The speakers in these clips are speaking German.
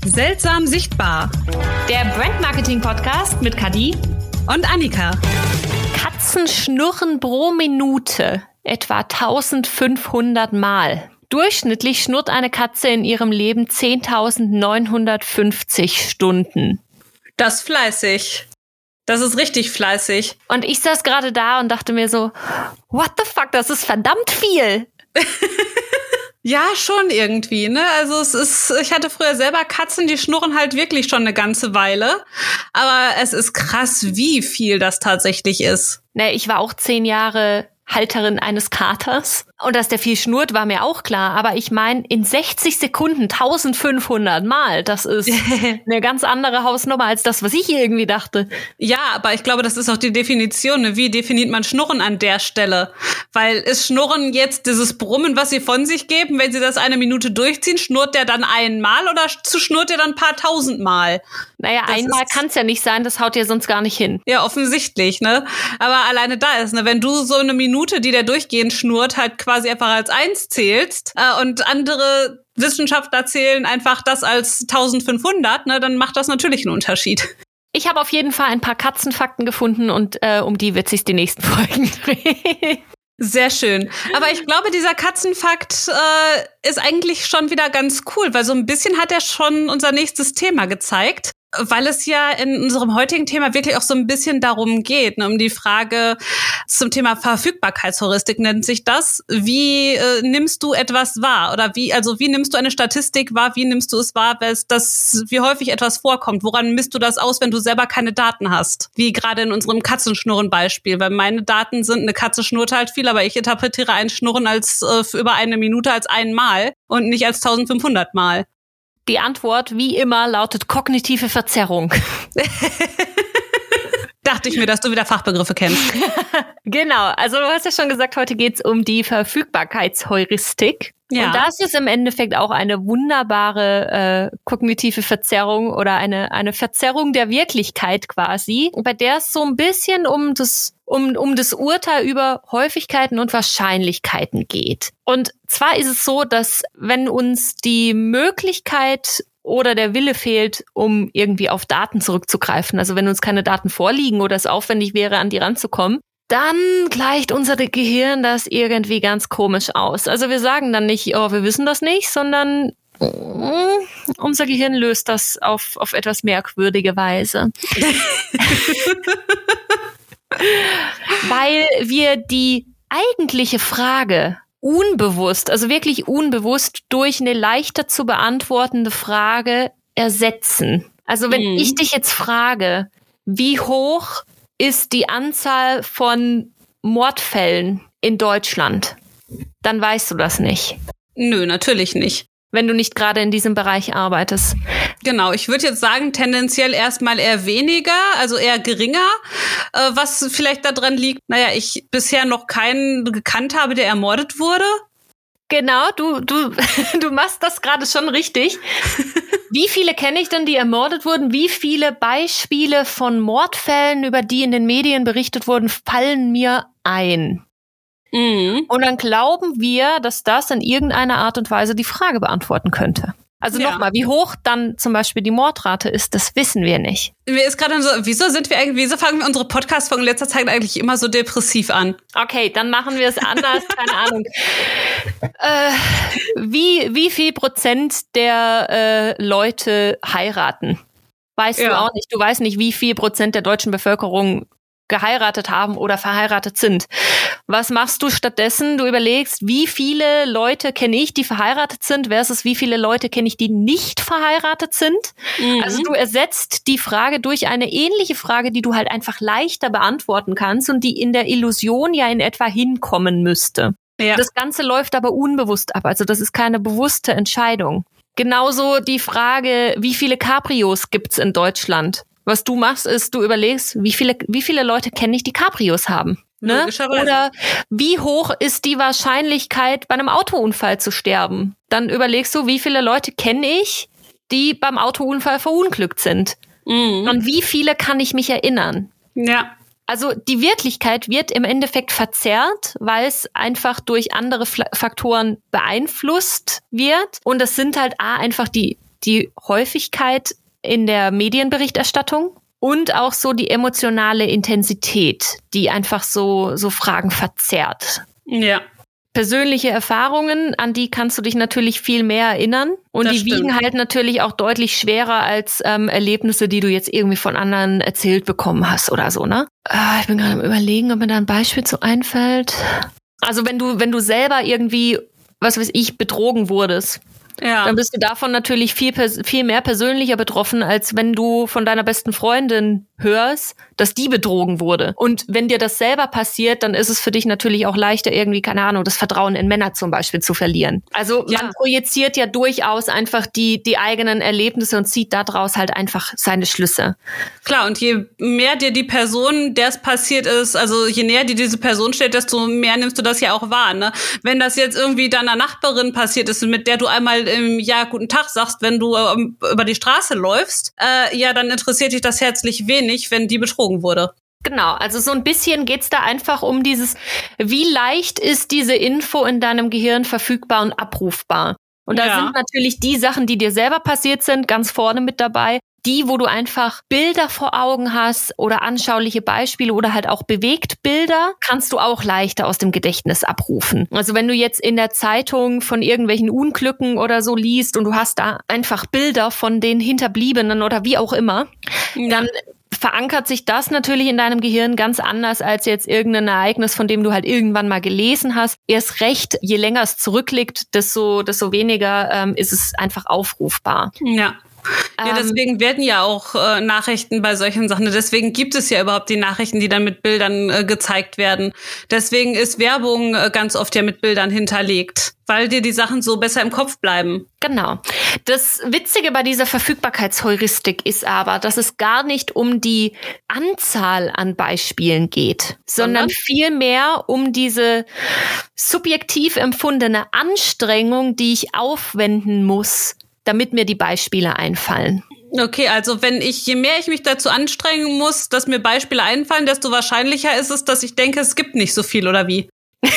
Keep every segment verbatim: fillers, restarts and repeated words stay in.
Seltsam sichtbar. Der Brand-Marketing-Podcast mit Kadi und Annika. Katzen schnurren pro Minute etwa eintausendfünfhundert Mal. Durchschnittlich schnurrt eine Katze in ihrem Leben zehntausendneunhundertfünfzig Stunden. Das ist fleißig. Das ist richtig fleißig. Und ich saß gerade da und dachte mir so, what the fuck, das ist verdammt viel. Ja, schon irgendwie, ne? Also es ist, ich hatte früher selber Katzen, die schnurren halt wirklich schon eine ganze Weile. Aber es ist krass, wie viel das tatsächlich ist. Ne, ich war auch zehn Jahre Halterin eines Katers. Und dass der viel schnurrt, war mir auch klar. Aber ich meine, in sechzig Sekunden eintausendfünfhundert Mal, das ist eine ganz andere Hausnummer als das, was ich irgendwie dachte. Ja, aber ich glaube, das ist auch die Definition. Ne? Wie definiert man Schnurren an der Stelle? Weil ist Schnurren jetzt dieses Brummen, was sie von sich geben? Wenn sie das eine Minute durchziehen, schnurrt der dann einmal oder schnurrt der dann ein paar tausend Mal? Naja, das einmal kann es ja nicht sein, das haut ja sonst gar nicht hin. Ja, offensichtlich, ne? Aber alleine da ist, ne, wenn du so eine Minute, die der durchgehend schnurrt, halt quasi einfach als eins zählst äh, und andere Wissenschaftler zählen einfach das als eintausendfünfhundert, ne, dann macht das natürlich einen Unterschied. Ich habe auf jeden Fall ein paar Katzenfakten gefunden und äh, um die wird sich die nächsten Folgen drehen. Sehr schön. Aber ich glaube, dieser Katzenfakt äh, ist eigentlich schon wieder ganz cool, weil so ein bisschen hat er schon unser nächstes Thema gezeigt. Weil es ja in unserem heutigen Thema wirklich auch so ein bisschen darum geht, ne, um die Frage zum Thema Verfügbarkeitsheuristik nennt sich das. Wie äh, nimmst du etwas wahr? Oder wie, also wie nimmst du eine Statistik wahr? Wie nimmst du es wahr, dass, wie häufig etwas vorkommt? Woran misst du das aus, wenn du selber keine Daten hast? Wie gerade in unserem Katzenschnurren-Beispiel. Weil meine Daten sind, eine Katze schnurrt halt viel, aber ich interpretiere ein Schnurren als äh, für über eine Minute als einmal und nicht als eintausendfünfhundert Mal. Die Antwort, wie immer, lautet kognitive Verzerrung. Dachte ich mir, dass du wieder Fachbegriffe kennst. Genau, also du hast ja schon gesagt, heute geht's um die Verfügbarkeitsheuristik. Ja. Und das ist im Endeffekt auch eine wunderbare äh, kognitive Verzerrung oder eine eine Verzerrung der Wirklichkeit quasi, bei der es so ein bisschen um das um um das Urteil über Häufigkeiten und Wahrscheinlichkeiten geht. Und zwar ist es so, dass wenn uns die Möglichkeit oder der Wille fehlt, um irgendwie auf Daten zurückzugreifen, also wenn uns keine Daten vorliegen oder es aufwendig wäre, an die ranzukommen, dann gleicht unser Gehirn das irgendwie ganz komisch aus. Also wir sagen dann nicht, oh, wir wissen das nicht, sondern mm, unser Gehirn löst das auf, auf etwas merkwürdige Weise. Weil wir die eigentliche Frage unbewusst, also wirklich unbewusst durch eine leichter zu beantwortende Frage ersetzen. Also wenn mhm. ich dich jetzt frage, wie hoch ist die Anzahl von Mordfällen in Deutschland, dann weißt du das nicht. Nö, natürlich nicht. Wenn du nicht gerade in diesem Bereich arbeitest. Genau, ich würde jetzt sagen, tendenziell erstmal eher weniger, also eher geringer, äh, was vielleicht daran liegt, naja, ich bisher noch keinen gekannt habe, der ermordet wurde. Genau, du du du machst das gerade schon richtig. Wie viele kenne ich denn, die ermordet wurden? Wie viele Beispiele von Mordfällen, über die in den Medien berichtet wurden, fallen mir ein? Mhm. Und dann glauben wir, dass das in irgendeiner Art und Weise die Frage beantworten könnte. Also ja. Nochmal, wie hoch dann zum Beispiel die Mordrate ist, das wissen wir nicht. Mir ist gerade so, wieso sind wir eigentlich, wieso fangen wir unsere Podcast-Folgen in letzter Zeit eigentlich immer so depressiv an? Okay, dann machen wir es anders, keine Ahnung. Äh, wie, wie viel Prozent der äh, Leute heiraten? Weißt ja. du auch nicht. Du weißt nicht, wie viel Prozent der deutschen Bevölkerung geheiratet haben oder verheiratet sind. Was machst du stattdessen? Du überlegst, wie viele Leute kenne ich, die verheiratet sind, versus wie viele Leute kenne ich, die nicht verheiratet sind. Mhm. Also du ersetzt die Frage durch eine ähnliche Frage, die du halt einfach leichter beantworten kannst und die in der Illusion ja in etwa hinkommen müsste. Ja. Das Ganze läuft aber unbewusst ab, also das ist keine bewusste Entscheidung. Genauso die Frage, wie viele Cabrios gibt's in Deutschland? Was du machst, ist, du überlegst, wie viele, wie viele Leute kenne ich, die Cabrios haben. Ne? Oder wie hoch ist die Wahrscheinlichkeit, bei einem Autounfall zu sterben? Dann überlegst du, wie viele Leute kenne ich, die beim Autounfall verunglückt sind. Mhm. An wie viele kann ich mich erinnern? Ja. Also die Wirklichkeit wird im Endeffekt verzerrt, weil es einfach durch andere Faktoren beeinflusst wird. Und das sind halt A, einfach die die Häufigkeit in der Medienberichterstattung und auch so die emotionale Intensität, die einfach so, so Fragen verzerrt. Ja. Persönliche Erfahrungen, an die kannst du dich natürlich viel mehr erinnern. Und Das die stimmt. wiegen halt natürlich auch deutlich schwerer als ähm, Erlebnisse, die du jetzt irgendwie von anderen erzählt bekommen hast oder so, ne? Ah, ich bin gerade am Überlegen, ob mir da ein Beispiel zu einfällt. Also wenn du, wenn du selber irgendwie, was weiß ich, betrogen wurdest, Ja. dann bist du davon natürlich viel, pers- viel mehr persönlicher betroffen, als wenn du von deiner besten Freundin hörst, dass die betrogen wurde. Und wenn dir das selber passiert, dann ist es für dich natürlich auch leichter, irgendwie, keine Ahnung, das Vertrauen in Männer zum Beispiel zu verlieren. Also Ja. man projiziert ja durchaus einfach die, die eigenen Erlebnisse und zieht daraus halt einfach seine Schlüsse. Klar, und je mehr dir die Person, der es passiert ist, also je näher dir diese Person steht, desto mehr nimmst du das ja auch wahr, ne? Wenn das jetzt irgendwie deiner Nachbarin passiert ist, mit der du einmal im Jahr guten Tag sagst, wenn du ähm, über die Straße läufst, äh, ja, dann interessiert dich das herzlich wenig, wenn die betrogen wurde. Genau, also so ein bisschen geht's da einfach um dieses, wie leicht ist diese Info in deinem Gehirn verfügbar und abrufbar. Und da Ja. sind natürlich die Sachen, die dir selber passiert sind, ganz vorne mit dabei. Die, wo du einfach Bilder vor Augen hast oder anschauliche Beispiele oder halt auch Bewegtbilder, kannst du auch leichter aus dem Gedächtnis abrufen. Also wenn du jetzt in der Zeitung von irgendwelchen Unglücken oder so liest und du hast da einfach Bilder von den Hinterbliebenen oder wie auch immer, Ja. dann verankert sich das natürlich in deinem Gehirn ganz anders als jetzt irgendein Ereignis, von dem du halt irgendwann mal gelesen hast. Erst recht, je länger es zurückliegt, desto, desto weniger ähm, ist es einfach aufrufbar. Ja. Ja, deswegen werden ja auch äh, Nachrichten bei solchen Sachen. Deswegen gibt es ja überhaupt die Nachrichten, die dann mit Bildern äh, gezeigt werden. Deswegen ist Werbung äh, ganz oft ja mit Bildern hinterlegt, weil dir die Sachen so besser im Kopf bleiben. Genau. Das Witzige bei dieser Verfügbarkeitsheuristik ist aber, dass es gar nicht um die Anzahl an Beispielen geht, sondern Sondern? vielmehr um diese subjektiv empfundene Anstrengung, die ich aufwenden muss, damit mir die Beispiele einfallen. Okay, also wenn ich, je mehr ich mich dazu anstrengen muss, dass mir Beispiele einfallen, desto wahrscheinlicher ist es, dass ich denke, es gibt nicht so viel, oder wie?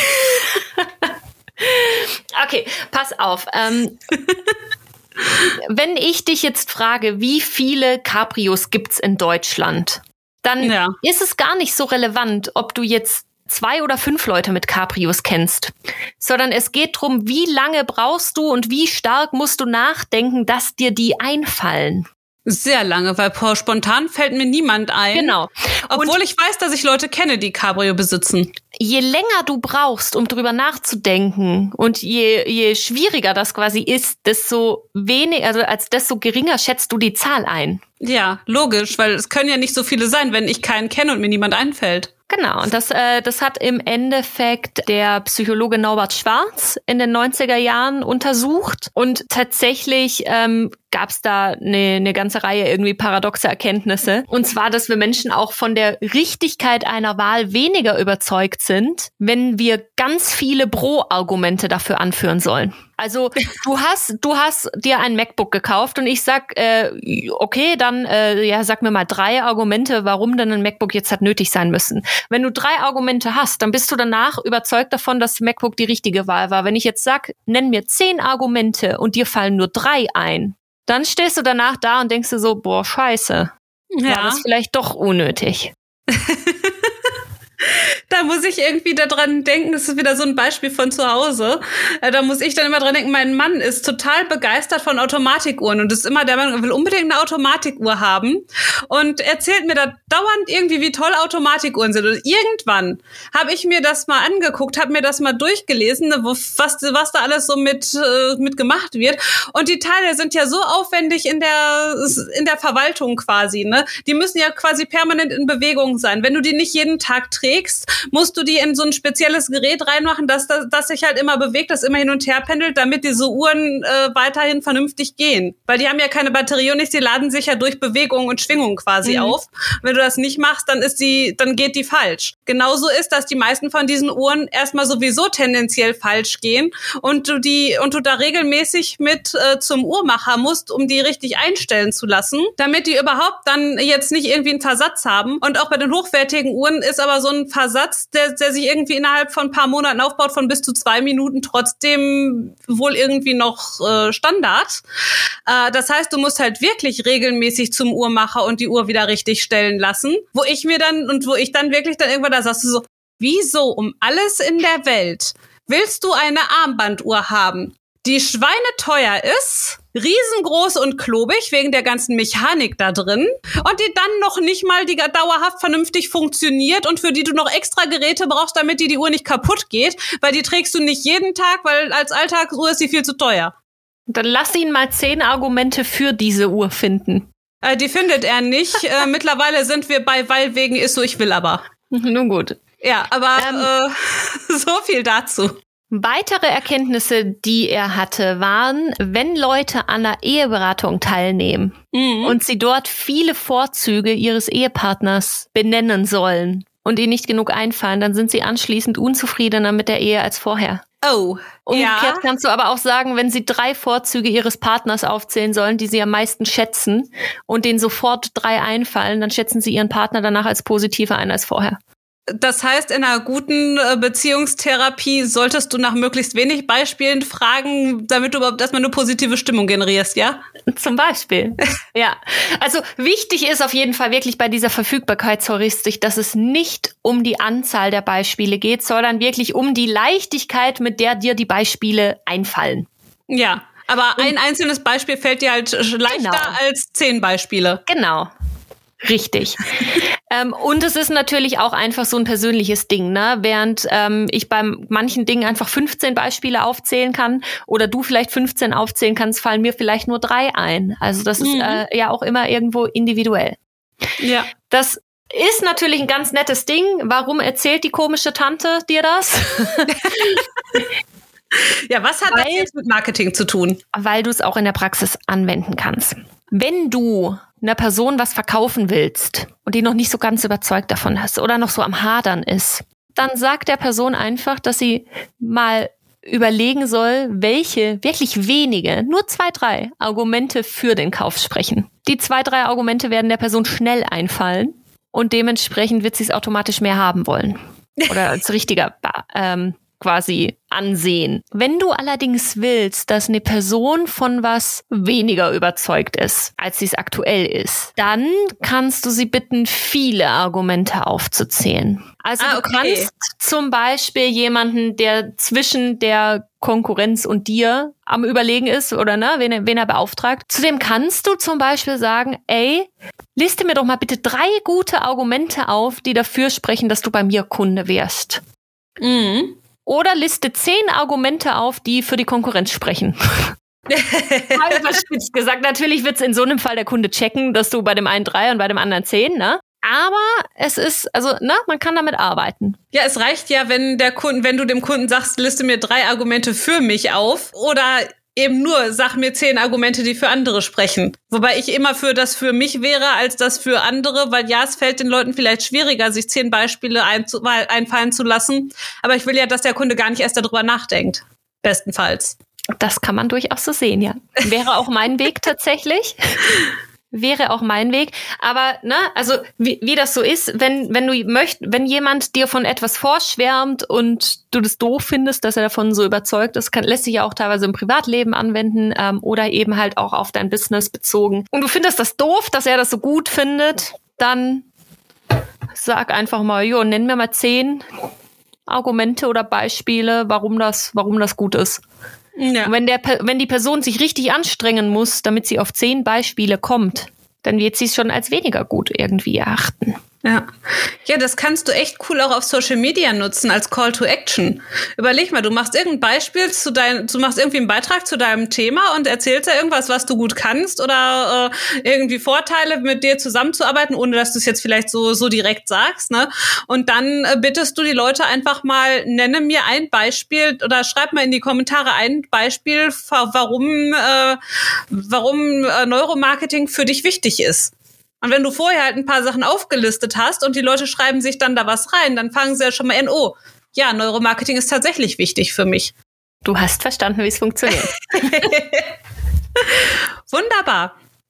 Okay, pass auf. Ähm, wenn ich dich jetzt frage, wie viele Cabrios gibt's in Deutschland, dann Ja. ist es gar nicht so relevant, ob du jetzt zwei oder fünf Leute mit Cabrios kennst, sondern es geht drum, wie lange brauchst du und wie stark musst du nachdenken, dass dir die einfallen. Sehr lange, weil boah, spontan fällt mir niemand ein. Genau. Obwohl Und ich weiß, dass ich Leute kenne, die Cabrio besitzen. je länger du brauchst, um drüber nachzudenken und je, je schwieriger das quasi ist, desto weniger, also als desto geringer schätzt du die Zahl ein. Ja, logisch, weil es können ja nicht so viele sein, wenn ich keinen kenne und mir niemand einfällt. Genau, und das, äh, das hat im Endeffekt der Psychologe Norbert Schwarz in den neunziger Jahren untersucht. Und tatsächlich ähm, gab es da eine, eine ganze Reihe irgendwie paradoxe Erkenntnisse. Und zwar, dass wir Menschen auch von der Richtigkeit einer Wahl weniger überzeugt sind, wenn wir ganz viele Pro-Argumente dafür anführen sollen. Also du hast du hast dir ein MacBook gekauft und ich sag, äh, okay, dann äh, ja, sag mir mal drei Argumente, warum denn ein MacBook jetzt hat nötig sein müssen. Wenn du drei Argumente hast, dann bist du danach überzeugt davon, dass MacBook die richtige Wahl war. Wenn ich jetzt sag, nenn mir zehn Argumente und dir fallen nur drei ein, dann stehst du danach da und denkst dir so, boah, scheiße, Ja. war das vielleicht doch unnötig. Da muss ich irgendwie daran denken, das ist wieder so ein Beispiel von zu Hause. Äh, Da muss ich dann immer dran denken, mein Mann ist total begeistert von Automatikuhren und ist immer der Meinung, er will unbedingt eine Automatikuhr haben und erzählt mir da dauernd irgendwie, wie toll Automatikuhren sind. Und irgendwann habe ich mir das mal angeguckt, habe mir das mal durchgelesen, ne, wo, was, was da alles so mit, äh, mit gemacht wird. Und die Teile sind ja so aufwendig in der, in der Verwaltung quasi, ne? Die müssen ja quasi permanent in Bewegung sein. Wenn du die nicht jeden Tag trägst, musst du die in so ein spezielles Gerät reinmachen, dass das, das sich halt immer bewegt, das immer hin und her pendelt, damit diese Uhren äh, weiterhin vernünftig gehen. Weil die haben ja keine Batterie und nichts, die laden sich ja durch Bewegung und Schwingung quasi Mhm. auf. Wenn du das nicht machst, dann ist die, dann geht die falsch. Genauso ist, dass die meisten von diesen Uhren erstmal sowieso tendenziell falsch gehen und du die, und du da regelmäßig mit äh, zum Uhrmacher musst, um die richtig einstellen zu lassen, damit die überhaupt dann jetzt nicht irgendwie einen Versatz haben. Und auch bei den hochwertigen Uhren ist aber so ein Versatz, der, der sich irgendwie innerhalb von ein paar Monaten aufbaut, von bis zu zwei Minuten, trotzdem wohl irgendwie noch äh, Standard. Äh, das heißt, du musst halt wirklich regelmäßig zum Uhrmacher und die Uhr wieder richtig stellen lassen. Wo ich mir dann, und wo ich dann wirklich dann irgendwann da sagst du so, wieso um alles in der Welt willst du eine Armbanduhr haben, die schweineteuer ist, riesengroß und klobig wegen der ganzen Mechanik da drin und die dann noch nicht mal die dauerhaft vernünftig funktioniert und für die du noch extra Geräte brauchst, damit die die Uhr nicht kaputt geht, weil die trägst du nicht jeden Tag, weil als Alltagsuhr ist sie viel zu teuer. Dann lass ihn mal zehn Argumente für diese Uhr finden. Äh, die findet er nicht. äh, mittlerweile sind wir bei, weil wegen ist so, ich will aber. Nun gut. Ja, aber ähm, äh, so viel dazu. Weitere Erkenntnisse, die er hatte, waren, wenn Leute an einer Eheberatung teilnehmen mhm. und sie dort viele Vorzüge ihres Ehepartners benennen sollen und ihnen nicht genug einfallen, dann sind sie anschließend unzufriedener mit der Ehe als vorher. Oh, Umgekehrt ja. kannst du aber auch sagen, wenn sie drei Vorzüge ihres Partners aufzählen sollen, die sie am meisten schätzen und denen sofort drei einfallen, dann schätzen sie ihren Partner danach als positiver ein als vorher. Das heißt, in einer guten Beziehungstherapie solltest du nach möglichst wenig Beispielen fragen, damit du überhaupt erstmal eine positive Stimmung generierst, ja? Zum Beispiel. Ja. Also wichtig ist auf jeden Fall wirklich bei dieser Verfügbarkeitsheuristik, dass es nicht um die Anzahl der Beispiele geht, sondern wirklich um die Leichtigkeit, mit der dir die Beispiele einfallen. Ja, aber Und ein einzelnes Beispiel fällt dir halt leichter genau. als zehn Beispiele. Genau. Richtig. ähm, und es ist natürlich auch einfach so ein persönliches Ding, ne? Während ähm, ich bei manchen Dingen einfach fünfzehn Beispiele aufzählen kann oder du vielleicht fünfzehn aufzählen kannst, fallen mir vielleicht nur drei ein. Also das ist mhm. äh, ja auch immer irgendwo individuell. Ja. Das ist natürlich ein ganz nettes Ding. Warum erzählt die komische Tante dir das? Ja, was hat weil, das jetzt mit Marketing zu tun? Weil du es auch in der Praxis anwenden kannst. Wenn du einer Person was verkaufen willst und die noch nicht so ganz überzeugt davon ist oder noch so am Hadern ist, dann sag der Person einfach, dass sie mal überlegen soll, welche wirklich wenige, nur zwei, drei Argumente für den Kauf sprechen. Die zwei, drei Argumente werden der Person schnell einfallen und dementsprechend wird sie es automatisch mehr haben wollen. Oder als richtiger ähm, quasi ansehen. Wenn du allerdings willst, dass eine Person von was weniger überzeugt ist, als sie es aktuell ist, dann kannst du sie bitten, viele Argumente aufzuzählen. Also ah, du okay. kannst zum Beispiel jemanden, der zwischen der Konkurrenz und dir am Überlegen ist oder ne, wen er, wen er beauftragt, zu dem kannst du zum Beispiel sagen, ey, liste mir doch mal bitte drei gute Argumente auf, die dafür sprechen, dass du bei mir Kunde wärst. Mhm. Oder liste zehn Argumente auf, die für die Konkurrenz sprechen. Mal überspitzt gesagt, natürlich wird es in so einem Fall der Kunde checken, dass du bei dem einen drei und bei dem anderen zehn, ne? Aber es ist, also, ne, man kann damit arbeiten. Ja, es reicht ja, wenn der Kunden, wenn du dem Kunden sagst, liste mir drei Argumente für mich auf oder eben nur, sag mir zehn Argumente, die für andere sprechen. Wobei ich immer für das für mich wäre, als das für andere, weil ja, es fällt den Leuten vielleicht schwieriger, sich zehn Beispiele einzu- einfallen zu lassen. Aber ich will ja, dass der Kunde gar nicht erst darüber nachdenkt. Bestenfalls. Das kann man durchaus so sehen, ja. Wäre auch mein Weg tatsächlich. Wäre auch mein Weg. Aber, ne, also, wie, wie das so ist, wenn, wenn du möcht, wenn jemand dir von etwas vorschwärmt und du das doof findest, dass er davon so überzeugt ist, kann, lässt sich ja auch teilweise im Privatleben anwenden, ähm, oder eben halt auch auf dein Business bezogen. Und du findest das doof, dass er das so gut findet, dann sag einfach mal, jo, nenn mir mal zehn Argumente oder Beispiele, warum das, warum das gut ist. Ja. Und wenn der, wenn die Person sich richtig anstrengen muss, damit sie auf zehn Beispiele kommt, dann wird sie es schon als weniger gut irgendwie erachten. Ja. Ja, das kannst du echt cool auch auf Social Media nutzen als Call to Action. Überleg mal, du machst irgendein Beispiel zu deinem, du machst irgendwie einen Beitrag zu deinem Thema und erzählst da irgendwas, was du gut kannst oder äh, irgendwie Vorteile, mit dir zusammenzuarbeiten, ohne dass du es jetzt vielleicht so so direkt sagst, ne? Und dann äh, bittest du die Leute einfach mal, nenne mir ein Beispiel oder schreib mal in die Kommentare ein Beispiel, warum äh, warum äh, Neuromarketing für dich wichtig ist. Und wenn du vorher halt ein paar Sachen aufgelistet hast und die Leute schreiben sich dann da was rein, dann fangen sie ja schon mal an, oh, ja, Neuromarketing ist tatsächlich wichtig für mich. Du hast verstanden, wie es funktioniert. Wunderbar.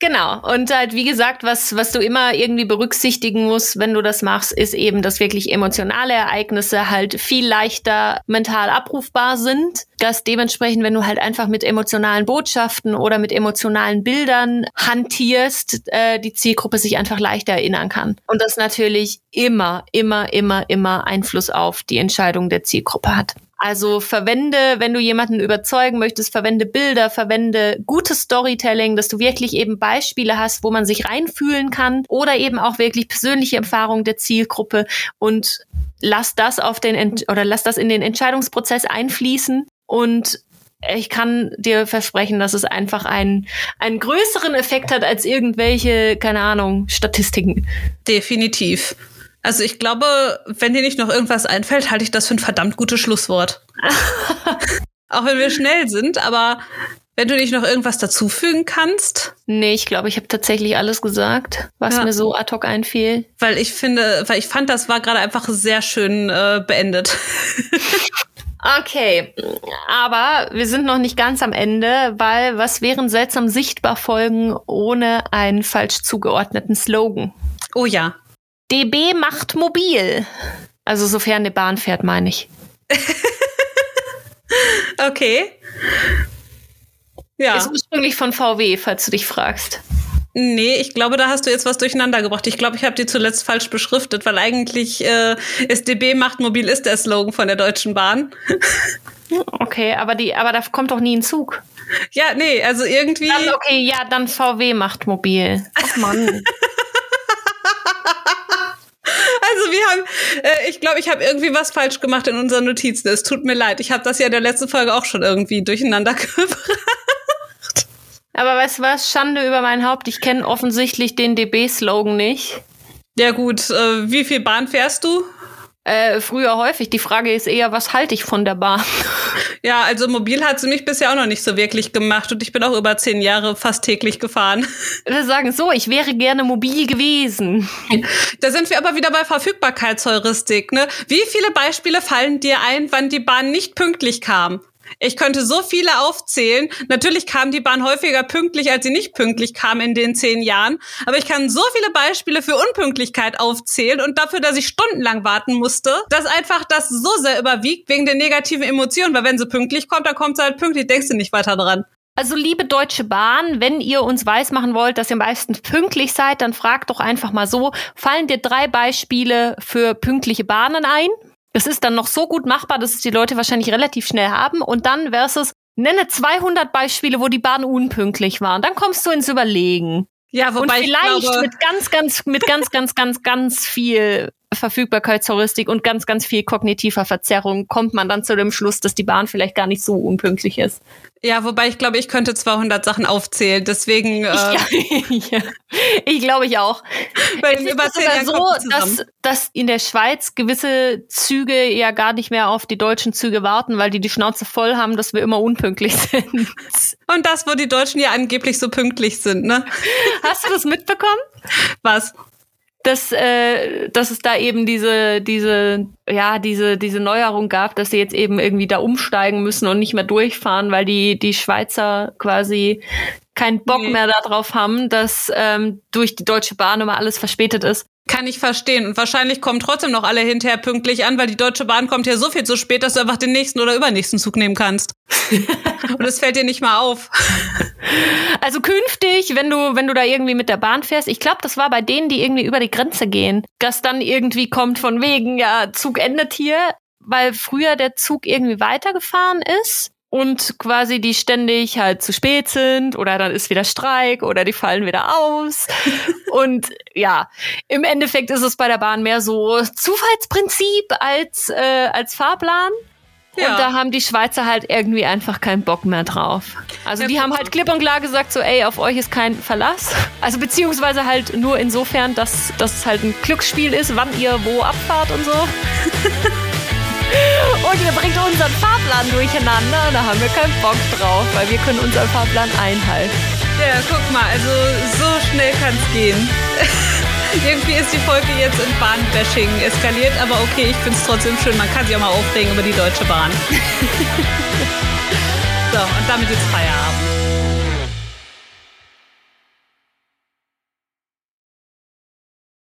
Genau. Und halt, wie gesagt, was, was du immer irgendwie berücksichtigen musst, wenn du das machst, ist eben, dass wirklich emotionale Ereignisse halt viel leichter mental abrufbar sind. Dass dementsprechend, wenn du halt einfach mit emotionalen Botschaften oder mit emotionalen Bildern hantierst, äh, die Zielgruppe sich einfach leichter erinnern kann. Und das natürlich immer, immer, immer, immer Einfluss auf die Entscheidung der Zielgruppe hat. Also verwende, wenn du jemanden überzeugen möchtest, verwende Bilder, verwende gutes Storytelling, dass du wirklich eben Beispiele hast, wo man sich reinfühlen kann oder eben auch wirklich persönliche Erfahrungen der Zielgruppe und lass das auf den Ent- oder lass das in den Entscheidungsprozess einfließen und ich kann dir versprechen, dass es einfach einen, einen größeren Effekt hat als irgendwelche, keine Ahnung, Statistiken. Definitiv. Also ich glaube, wenn dir nicht noch irgendwas einfällt, halte ich das für ein verdammt gutes Schlusswort. Auch wenn wir schnell sind, aber wenn du nicht noch irgendwas dazufügen kannst. Nee, ich glaube, ich habe tatsächlich alles gesagt, was ja. mir so ad hoc einfiel. Weil ich finde, weil ich fand, das war gerade einfach sehr schön äh, beendet. Okay, aber wir sind noch nicht ganz am Ende, weil was wären seltsam sichtbar Folgen ohne einen falsch zugeordneten Slogan? Oh ja. D B macht mobil. Also sofern eine Bahn fährt, meine ich. Okay. Ja. Ist ursprünglich von V W, falls du dich fragst. Nee, ich glaube, da hast du jetzt was durcheinander gebracht. Ich glaube, ich habe die zuletzt falsch beschriftet, weil eigentlich äh, ist D B macht mobil ist der Slogan von der Deutschen Bahn. Okay, aber die, aber da kommt doch nie ein Zug. Ja, nee, also irgendwie. Dann, okay, ja, dann V W macht mobil. Ach Mann. Also wir haben, äh, ich glaube, ich habe irgendwie was falsch gemacht in unseren Notizen. Es tut mir leid. Ich habe das ja in der letzten Folge auch schon irgendwie durcheinander gebracht. Aber weißt du was? Schande über mein Haupt. Ich kenne offensichtlich den D B-Slogan nicht. Ja gut, äh, wie viel Bahn fährst du? Äh, früher häufig. Die Frage ist eher, was halte ich von der Bahn? Ja, also mobil hat sie mich bisher auch noch nicht so wirklich gemacht und ich bin auch über zehn Jahre fast täglich gefahren. Wir sagen so, ich wäre gerne mobil gewesen. Da sind wir aber wieder bei Verfügbarkeitsheuristik, ne? Wie viele Beispiele fallen dir ein, wann die Bahn nicht pünktlich kam? Ich könnte so viele aufzählen. Natürlich kam die Bahn häufiger pünktlich, als sie nicht pünktlich kam in den zehn Jahren. Aber ich kann so viele Beispiele für Unpünktlichkeit aufzählen und dafür, dass ich stundenlang warten musste, dass einfach das so sehr überwiegt wegen der negativen Emotionen. Weil wenn sie pünktlich kommt, dann kommt sie halt pünktlich, denkst du nicht weiter dran. Also liebe Deutsche Bahn, wenn ihr uns weismachen wollt, dass ihr meistens pünktlich seid, dann fragt doch einfach mal so, fallen dir drei Beispiele für pünktliche Bahnen ein? Das ist dann noch so gut machbar, dass es die Leute wahrscheinlich relativ schnell haben. Und dann versus, nenne zweihundert Beispiele, wo die Bahn unpünktlich war. Und dann kommst du ins Überlegen. Ja, wobei und vielleicht ich glaube, mit ganz, ganz, mit ganz, ganz, ganz, ganz viel Verfügbarkeitsheuristik und ganz, ganz viel kognitiver Verzerrung kommt man dann zu dem Schluss, dass die Bahn vielleicht gar nicht so unpünktlich ist. Ja, wobei ich glaube, ich könnte zweihundert Sachen aufzählen, deswegen. Äh ich, ja. ich glaube ich auch. Weil es ist sogar so, dass, dass in der Schweiz gewisse Züge ja gar nicht mehr auf die deutschen Züge warten, weil die die Schnauze voll haben, dass wir immer unpünktlich sind. Und das, wo die Deutschen ja angeblich so pünktlich sind, ne? Hast du das mitbekommen? Was? Dass, äh, dass es da eben diese, diese, ja, diese, diese Neuerung gab, dass sie jetzt eben irgendwie da umsteigen müssen und nicht mehr durchfahren, weil die, die Schweizer quasi keinen Bock nee. mehr darauf haben, dass ähm, durch die Deutsche Bahn immer alles verspätet ist. Kann ich verstehen. Und wahrscheinlich kommen trotzdem noch alle hinterher pünktlich an, weil die Deutsche Bahn kommt ja so viel zu spät, dass du einfach den nächsten oder übernächsten Zug nehmen kannst. Und es fällt dir nicht mal auf. Also künftig, wenn du wenn du da irgendwie mit der Bahn fährst, ich glaube, das war bei denen, die irgendwie über die Grenze gehen, dass dann irgendwie kommt von wegen, ja, Zug endet hier, weil früher der Zug irgendwie weitergefahren ist. Und quasi die ständig halt zu spät sind oder dann ist wieder Streik oder die fallen wieder aus. Und ja, im Endeffekt ist es bei der Bahn mehr so Zufallsprinzip als, äh, als Fahrplan. Ja. Und da haben die Schweizer halt irgendwie einfach keinen Bock mehr drauf. Also ja, die haben halt klipp und klar gesagt so, ey, auf euch ist kein Verlass. Also beziehungsweise halt nur insofern, dass, dass es halt ein Glücksspiel ist, wann ihr wo abfahrt und so. Und ihr bringt unseren Fahrplan durcheinander. Da haben wir keinen Bock drauf, weil wir können unseren Fahrplan einhalten. Ja, guck mal, also so schnell kann es gehen. Irgendwie ist die Folge jetzt in Bahnbashing eskaliert, aber okay, ich finde es trotzdem schön. Man kann sich auch mal aufregen über die Deutsche Bahn. So, und damit jetzt Feierabend.